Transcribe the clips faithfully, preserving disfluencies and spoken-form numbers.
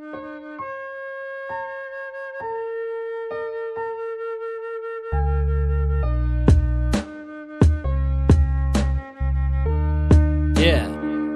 Yeah.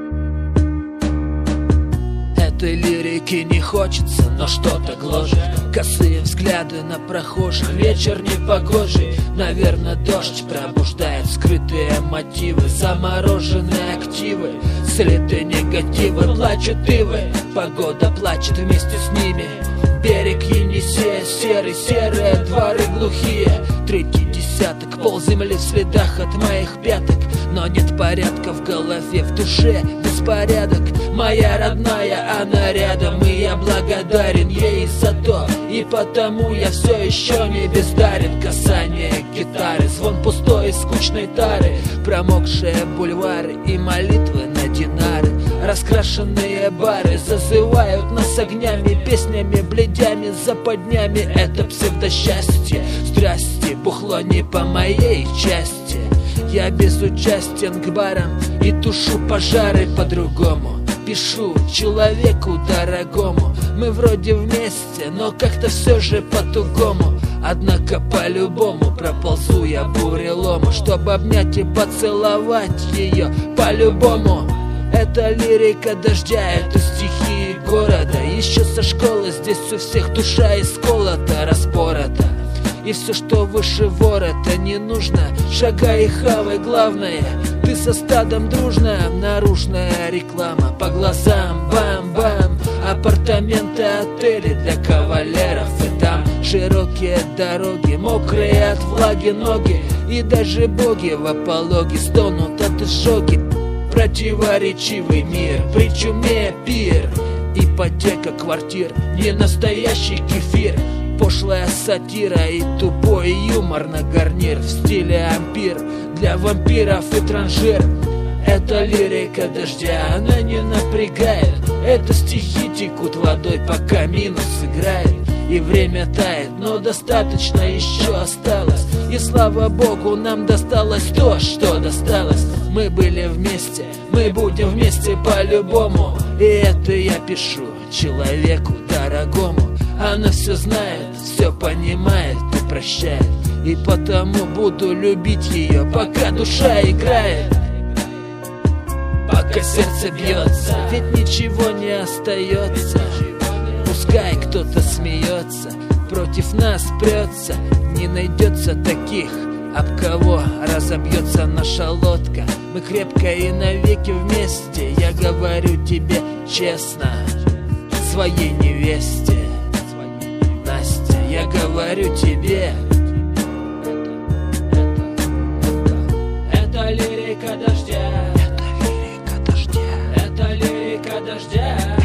Этой лирики не хочется, но что-то гложет. Косые взгляды на прохожих, вечер непогожий. Наверное, дождь пробуждает скрытые мотивы, замороженные активы, следы негатива. Плачут ивы, погода плачет вместе с ними. Берег Енисея серый, серые дворы глухие. Третий десяток, полземли в следах от моих пяток. Но нет порядка в голове, в душе беспорядок. Моя родная, она рядом, и я благодарен ей за то. И потому я все еще не бездарен. Касание гитары, звон пустой и скучной тары, промокшие бульвары и молитвы на динары. Раскрашенные бары зазывают нас огнями, песнями, бледями, западнями. Это псевдосчастье, здрасте, бухло не по моей части. Я безучастен к барам и тушу пожары по-другому. Пишу человеку дорогому. Мы вроде вместе, но как-то все же по-тугому. Однако по-любому проползу я бурелому, чтобы обнять и поцеловать ее по-любому. Это лирика дождя, это стихи города. Еще со школы здесь у всех душа исколота, распорота. И все, что выше ворота, не нужно. Шагай и хавай, главное, ты со стадом дружно. Наружная реклама по глазам, бам-бам. Апартаменты, отели для кавалеров. И там широкие дороги, мокрые от влаги ноги. И даже боги в апологе стонут от изжоги. Противоречивый мир, при чуме пир. Ипотека квартир, не настоящий кефир. Пошлая сатира и тупой юмор на гарнир в стиле ампир для вампиров и транжир. Это лирика дождя, она не напрягает. Это стихи текут водой, пока минус играет. И время тает, но достаточно еще осталось. И слава богу, нам досталось то, что досталось. Мы были вместе, мы будем вместе по-любому. И это я пишу человеку дорогому. Она все знает, все понимает и прощает. И потому буду любить ее, пока душа играет, пока сердце бьется, ведь ничего не остается. Пускай кто-то смеется, против нас прется. Не найдется таких, об кого разобьется наша лодка. Мы крепко и навеки вместе, я говорю тебе честно, своей невесте. Настя, я говорю тебе, это лирика дождя, это лирика дождя, это лирика дождя.